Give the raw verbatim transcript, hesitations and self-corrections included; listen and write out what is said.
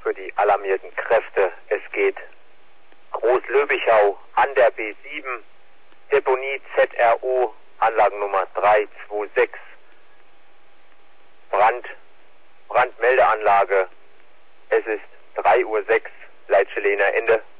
für die alarmierten Kräfte. Es geht Großlöbichau an der B sieben, Deponie Z R O, Anlagennummer drei zwei sechs. Brand, Brandmeldeanlage. Es ist drei Uhr sechs, Leitstelle Ende.